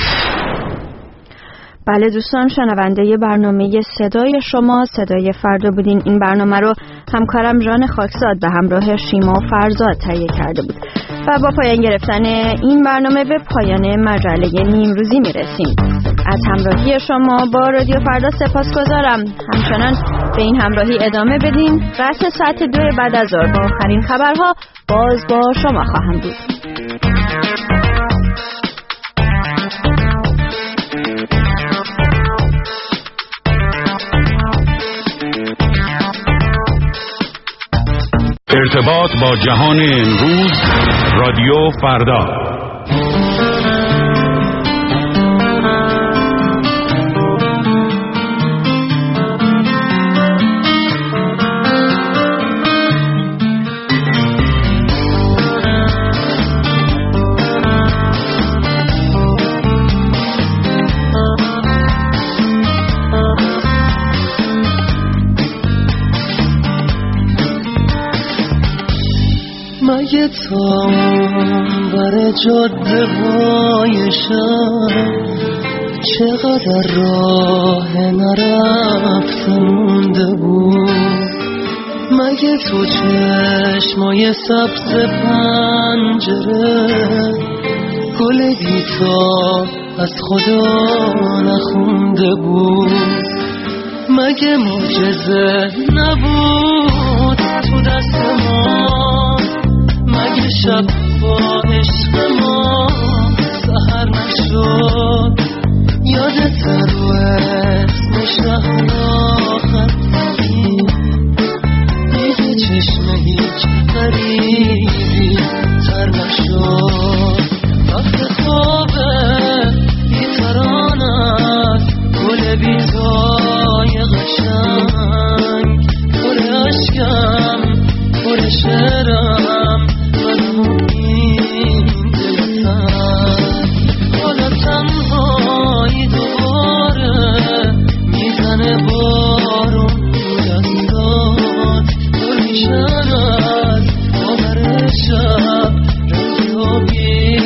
بله دوستان، شنونده برنامه صدای شما صدای فردا بودین. این برنامه رو همکارم ژان خاکزاد به همراه شیما فرزاد تهیه کرده بود و با پایان گرفتن این برنامه به پایان مجله نیمروزی میرسیم. از همراهی شما با رادیو فردا سپاسگزارم. همچنان به این همراهی ادامه بدین. رأس ساعت 2 بعد از ظهر با آخرین خبرها باز با شما خواهم بود. ارتباط با جهان امروز، رادیو فردا. مگه تا بر جاده های شهر چقدر راه نرفته مونده بود؟ مگه تو چشمای سبز پنجره گل بی‌تاب از خدا نخونده بود؟ مگه معجزه نبود تو دست ما؟ مگه شب با عشق ما سحر نشد؟ یادت رو اسم شهر آخر دیگه چشم هیچ غریبی تر نشد؟ وقت خوابه بیتران است گل بیزای قشنگ، پر عشقم پر شعرم حالا تنهایی دوباره میزنه بارون دستات، پر میشن از باور شب رنگ آبی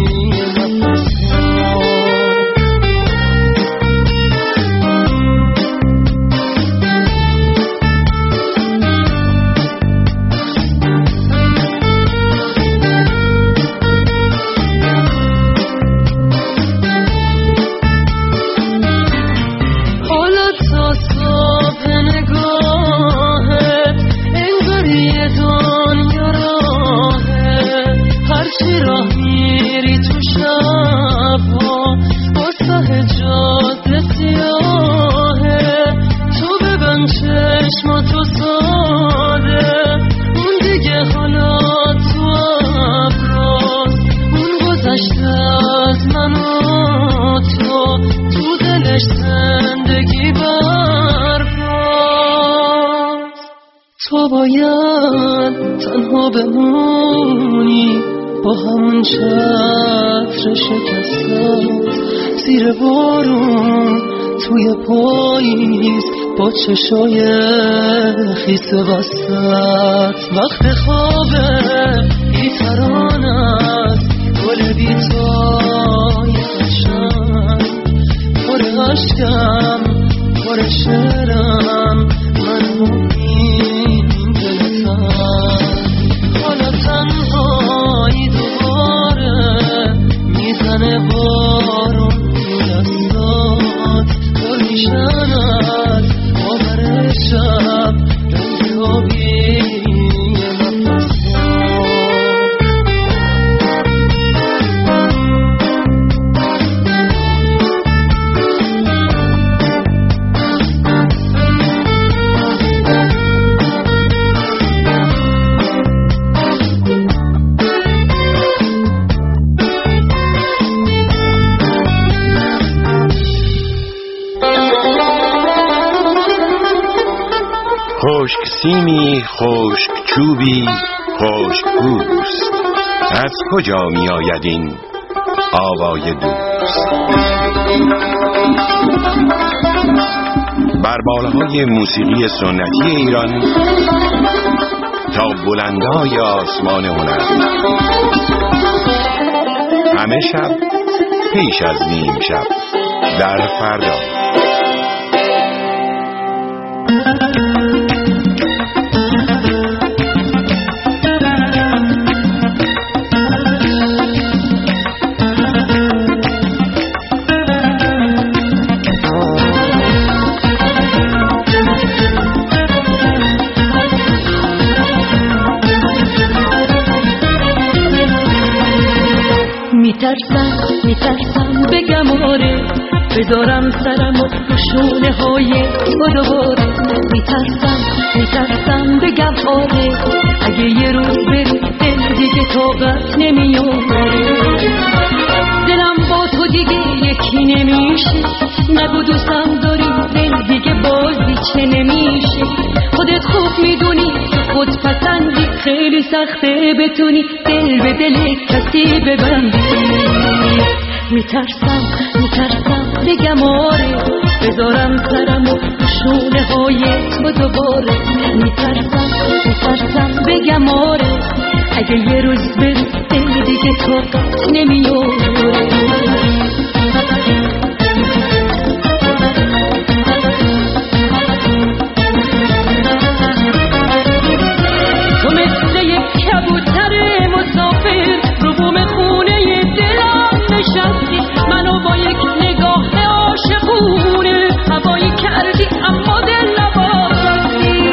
باید تنها بمونی با همون چتر شکستت زیر بارون توی پاییز با چشای خیس وسط. وقت خوابه بیتران است گل بیتای قشنگ، پر عشقم پر شعرم من حالا تنهایی دوباره میزنه بارون دستات، پر میشن از باور شب رنگ آبی نفسات. ای خشک چوبی خشک پوست، از کجا می آید این آوای دوست؟ بر بالهای موسیقی سنتی ایران تا بلندای آسمان هنر، همه شب پیش از نیم شب در فردا. میترسم بگم آره، بذارم سرم و شونه های تو دوباره. میترسم بگم آره، اگه یه روز بری دل دیگه طاقت نمیاره. دلم با تو دیگه یکی نمیشه، نگو دوستم داری دل دیگه بازی چه نمیشه. خودت خوب میدونی خود پسندی، خیلی سخته بتونی دل به دل کسی ببندی. میترسم بگم آره، بذارم سرم و شونه های تو دوباره. میترسم بگم آره، اگه یه روز بری دل دیگه طاقت نمیاره. تو مثل یک کبوتر مسافر رو بوم خونه دلم نشستی، منو با یک نگاه عاشقونه هوایی کردی اما دل نباستی.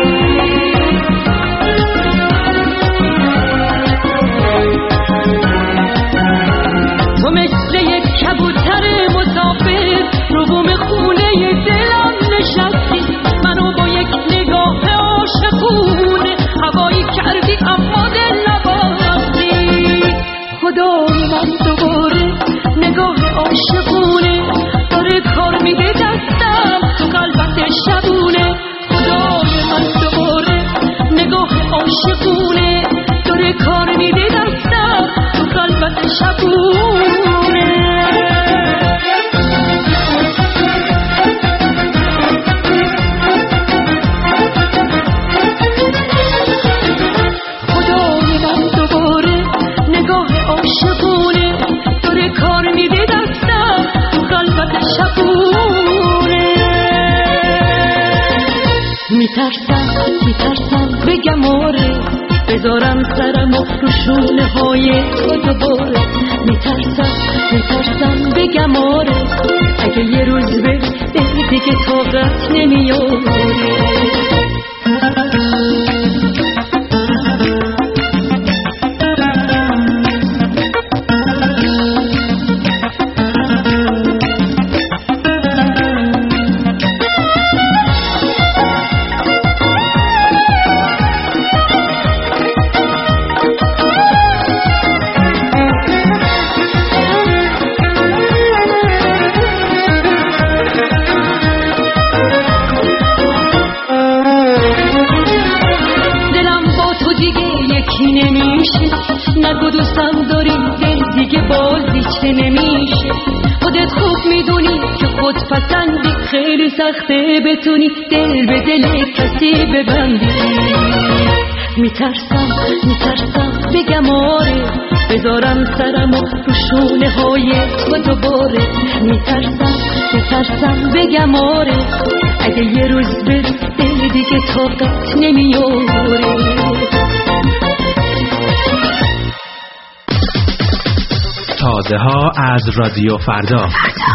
تو مثل یک کبوتر مسافر رو بوم خونه دلم نشستی، منو با یک نگاه عاشقونه هوایی کردی اما دل نباستی. خدای من دوباره نگاه عاشقونه داره کار میده دستم تو قلبت شبونه. خدای من دوباره نگاه عاشقونه داره کار میده دستم تو قلبت شبونه. خدای من دوباره نگاه عاشقونه داره کار میده دستم تو قلبت شبونه. میترسم بگم آره، بذارم سرم و شونه های تو دوباره. میترسم بگم آره، اگه یه روز بری دل دیگه طاقت نمیاره. نگو دوستم داری دل دیگه بازی چه نمیشه. خودت خوب میدونی که خود پسندی، خیلی سخته بتونی دل به دل کسی ببندی. میترسم بگم آره، بذارم سرم و شونه های تو دوباره. میترسم بگم آره، اگه یه روز بری دل دیگه طاقت نمیاره. تازه ها از رادیو فردا.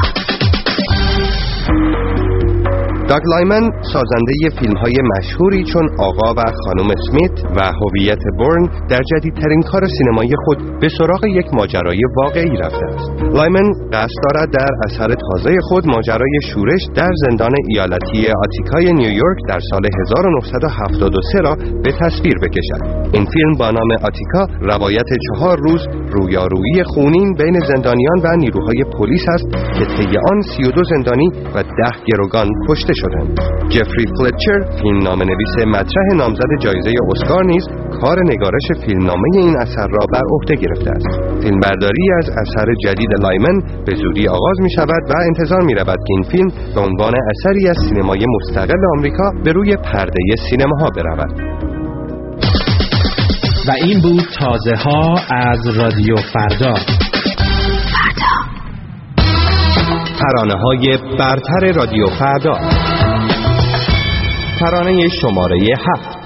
داگ لایمن سازنده فیلم‌های مشهوری چون آقا و خانم اسمیت و هویت بورن در جدیدترین کار سینمایی خود به سراغ یک ماجرای واقعی رفته است. لایمن قصد دارد در اثر تازه خود ماجرای شورش در زندان ایالتی آتیکای نیویورک در سال 1973 را به تصویر بکشد. این فیلم با نام آتیکا روایت 4 روز رویارویی خونین بین زندانیان و نیروهای پلیس است که طی آن 32 زندانی و 10 گروگان کشته شدند. جفری فلچر، فیلمنامه‌نویس مطرح نامزد جایزه اسکار نیز کار نگارش فیلمنامه این اثر را بر عهده گرفته است. فیلمبرداری از اثر جدید لایمن به زودی آغاز می شود و انتظار می رود که این فیلم به عنوان اثری از سینمای مستقل آمریکا به روی پرده سینماها برود. و این بود تازه ها از رادیو فردا. ترانه‌های برتر رادیو فردا. ترانه شماره 7.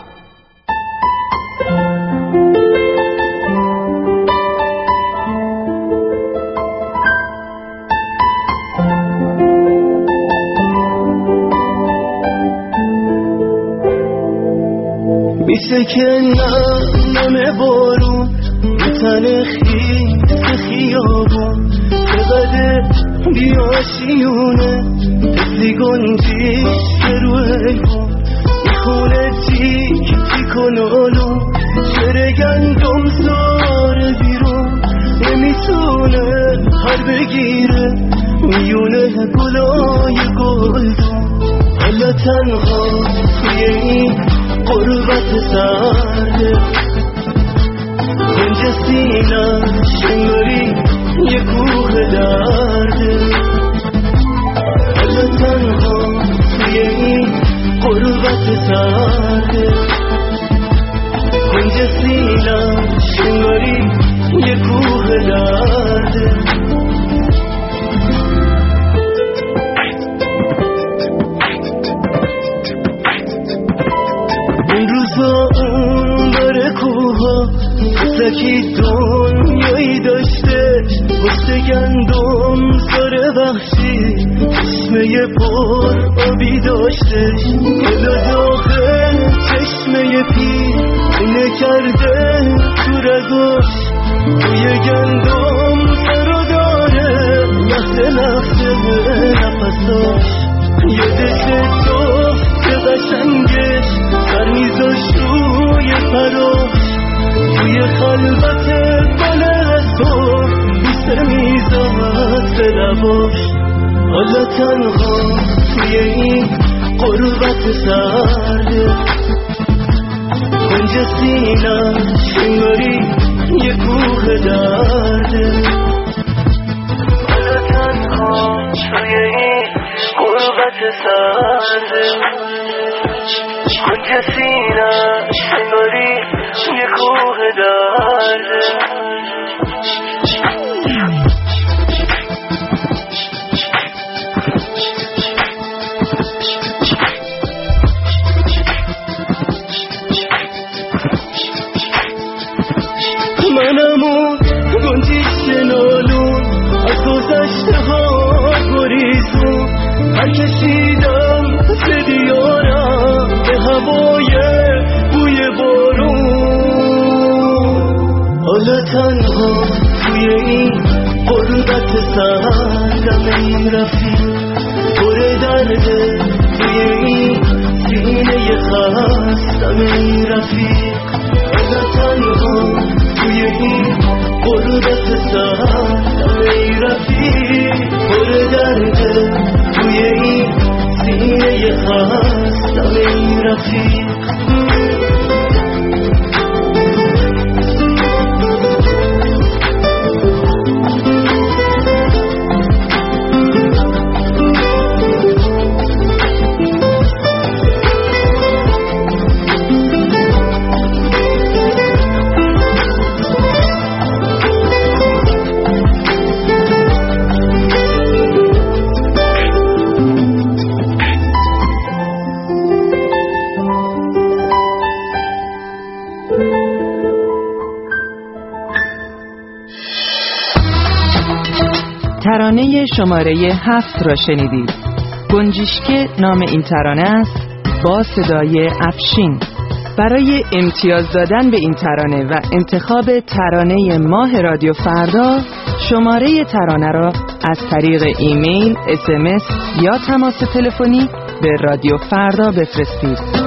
میشه که نم بارون به تن خیز خیابون چقدر بیاشیونه تفلی گنجیش که رو ایوون میخونه تیک تیک و نالون شر گندم زاره بیرون نمیتونه پر بگیره میونه گلای گلدون حالا تنها توی این قربت سرده گنج سینه شنگاری یه کوه درده حالا تنها توی این قربت سرده گنج سینه شنگاری یه کوه درده این روزا اون داره کوها سکی دنیایی داشته پشت گندم ساره وحشی چشمه پر آبی داشته حالا داخل چشمه پیر اینه کرده تو رگاش توی گندم سرا داره لحظه لحظه نفساش یادش تو که قشنگش سر میذاش روی پراش توی خلوت بالا تو بیست میزاد به لباش حالا تنها توی این قربت سرده کنج سینه شنگاری یه کوه درده حالا تنها توی این قربت سرده کنج سینه شنگاری یه کوه درده منمون گنجیش نالون از گذشته ها گریزون هر کشیدم به دیارم به هوای بوی بارون حالا تنها توی این قربت سردم این رفیق پر درده توی این سینه خستم این رفیق حالا تنها توی این قربت سردم این رفیق پر درده توی این سینه خستم این رفیق ترانه شماره 7 را شنیدید. گنجشکه نام این ترانه است با صدای افشین. برای امتیاز دادن به این ترانه و انتخاب ترانه ماه رادیو فردا شماره ترانه را از طریق ایمیل، SMS یا تماس تلفنی به رادیو فردا بفرستید.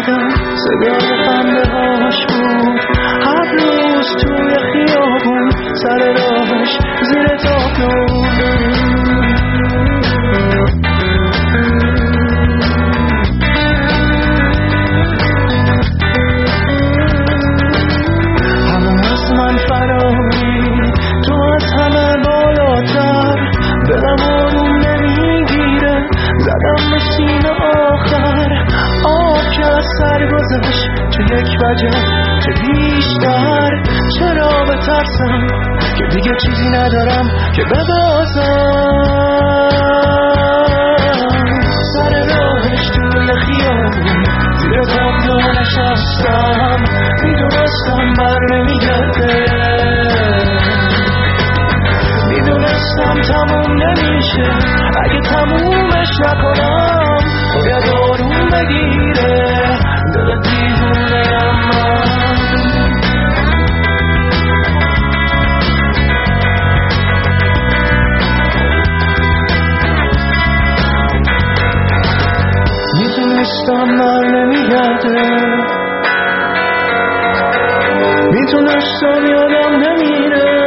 شنیدم صدای خنده هاش بود. هر روز توی خیابون سر راهش زیر تابلو همه از من فراری، تو از همه بالاتر. دلم آروم نمیگیره، زدم به سینه آخر. آب که از سر گذشت، چه یک وجه چه بیشتر. چرا بترسم که دیگه چیزی ندارم که ببازم. سر راهش توی خیابون زیر تابلو نشستم. میدونستم بر نمیگرده، میدونستم تموم نمیشه. اگه تمومش نکنم باید آروم بگیره. دل دیوونه‌ام من. میدونستم بر نمیگرده، میدونستم یادم نمیره.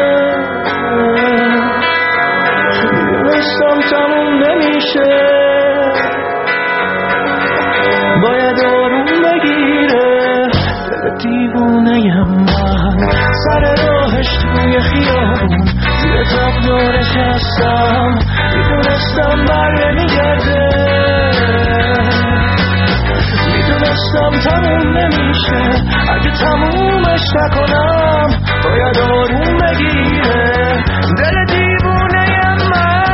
میدونستم تموم نمیشه، باید آروم بگیره. دل دیوونه‌ام من. سر راهش توی خیابون زیر تابلو نشستم. میدونستم بر نمیگرده، میدونستم تموم نمیشه. اگه تمومش نکنم باید آروم بگیره. دل دیوونه‌ام من.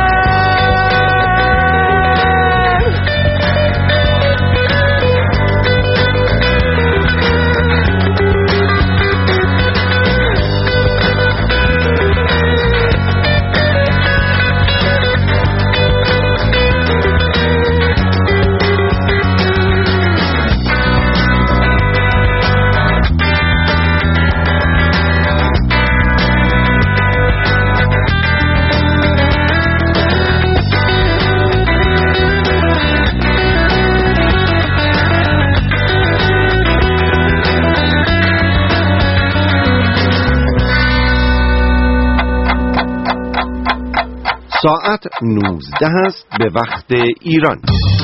ساعت 19 است به وقت ایران.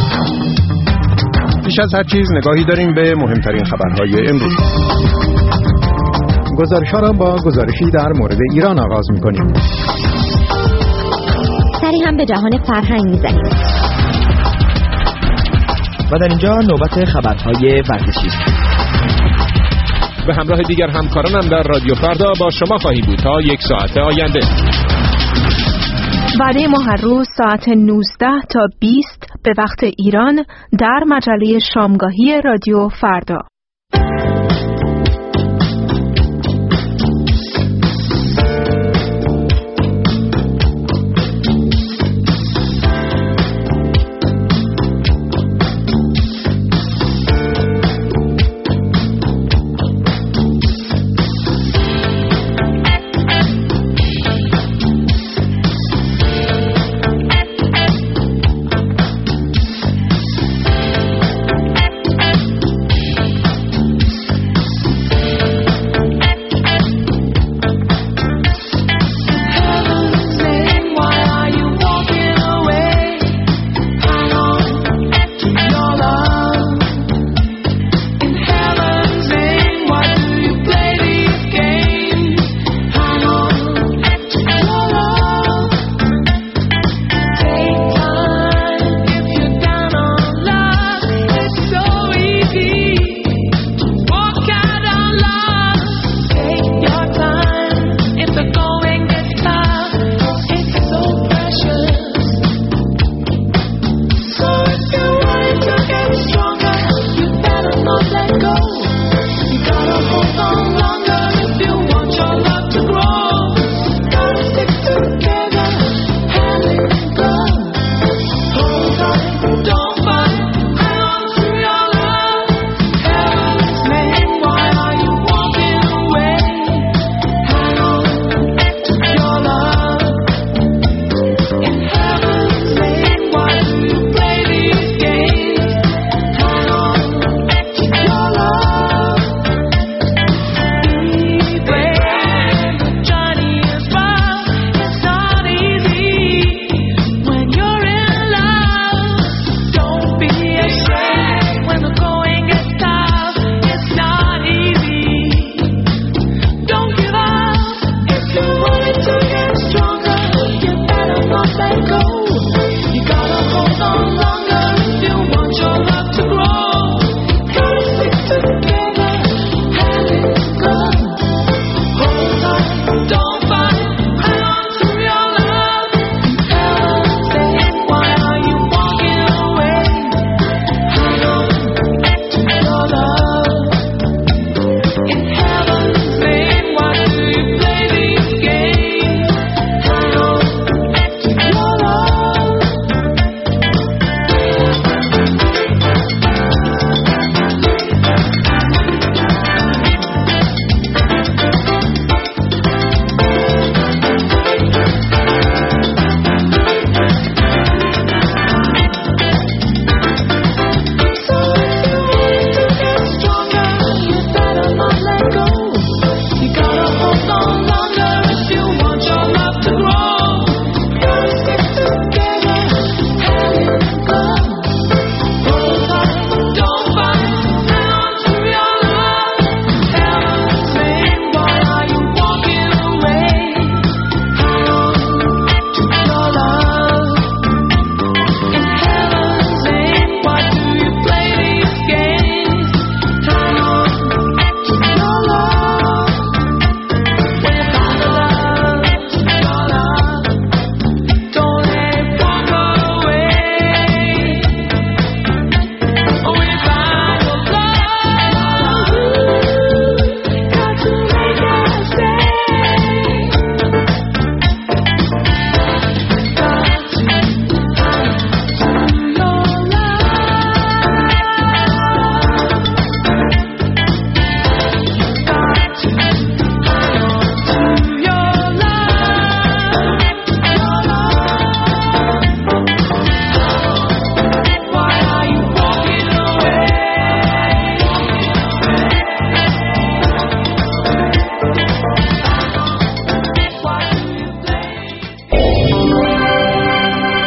پیش از هر چیز نگاهی داریم به مهمترین خبرهای امروز. گزارش‌ها را با گزارشی در مورد ایران آغاز می‌کنیم. سری هم به جهان فرهنگ می‌زنیم. و در اینجا نوبت خبرهای ورزشی است. به همراه دیگر همکارانم در رادیو فردا با شما خواهیم بود تا 1 ساعت آینده. وعده ما هر روز ساعت 19 تا 20 به وقت ایران در مجله شامگاهی رادیو فردا.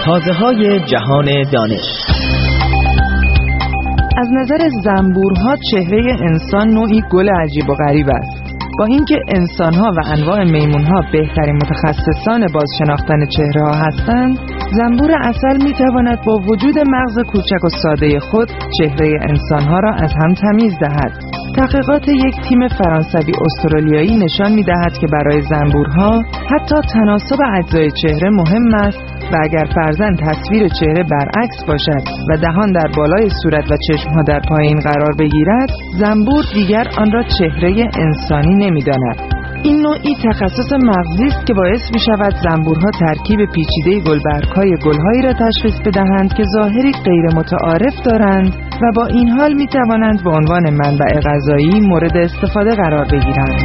تازه‌های جهان دانش. از نظر زنبورها چهره انسان نوعی گل عجیب و غریب است. با اینکه انسانها و انواع میمونها بهترین متخصصان بازشناختن چهره‌ها هستند، زنبور عسل میتواند با وجود مغز کوچک و ساده خود چهره انسانها را از هم تمیز دهد. تحقیقات یک تیم فرانسوی استرالیایی نشان می‌دهد که برای زنبورها حتی تناسب اجزای چهره مهم است و اگر فرضاً تصویر چهره برعکس باشد و دهان در بالای صورت و چشم‌ها در پایین قرار بگیرد، زنبور دیگر آن را چهره انسانی نمی‌داند. این نوعی تخصص مغزی است که باعث می‌شود زنبورها ترکیب پیچیده گلبرگ‌های گل‌هایی را تشخیص بدهند که ظاهری غیر متعارف دارند و با این حال می‌توانند به عنوان منبع غذایی مورد استفاده قرار بگیرند.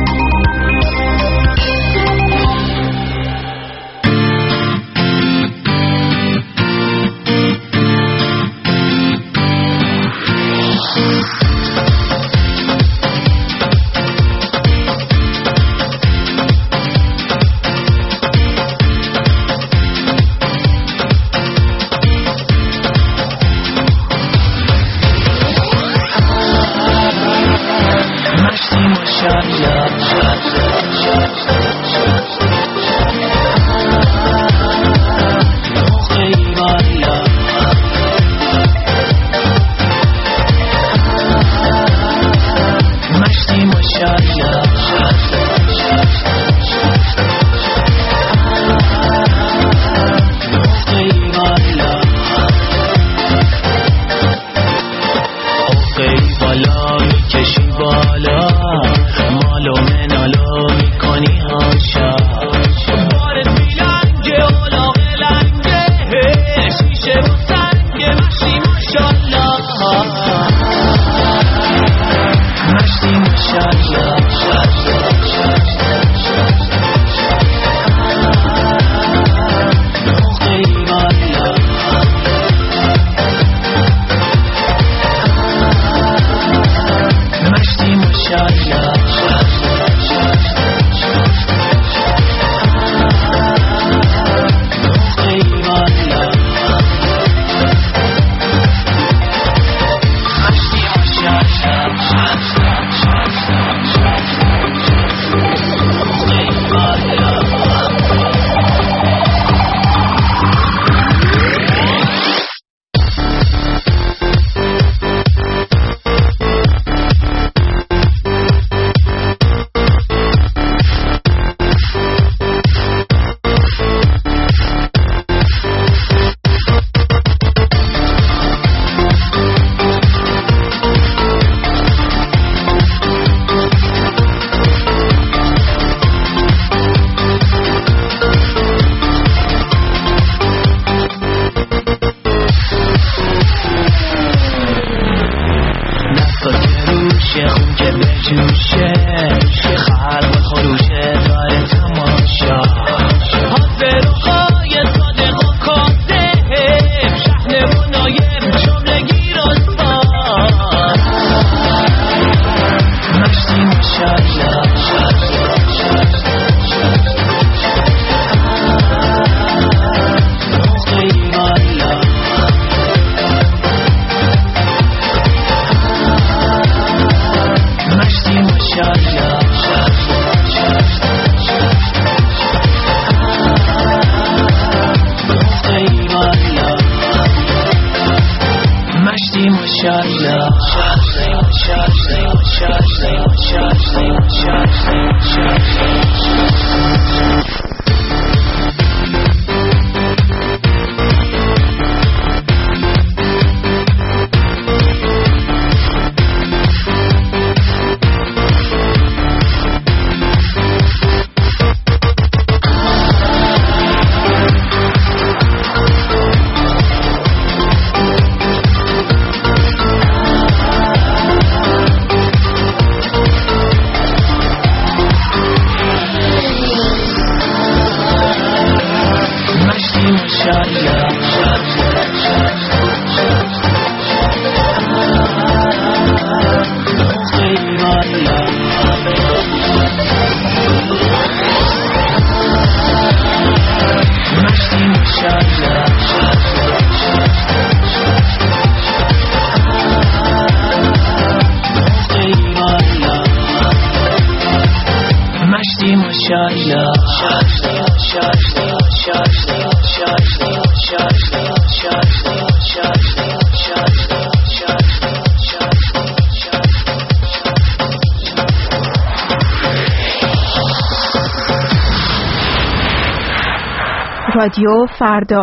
رادیو فردا.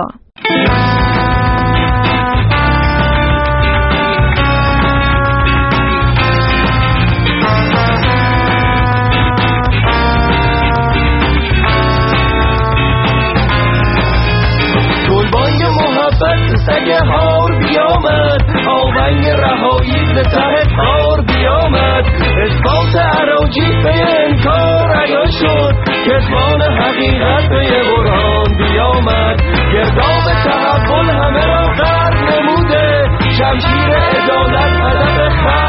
گلبانگ محبت سگ هار بیامد، آونگ رهایی ز ته کار بیامد، اثبات عراجیب به انکار عیان شد، کتمان حقیقت به برهان بیامد، گرداب تحول همه را غرق نموده، شمشیر عدالت هدف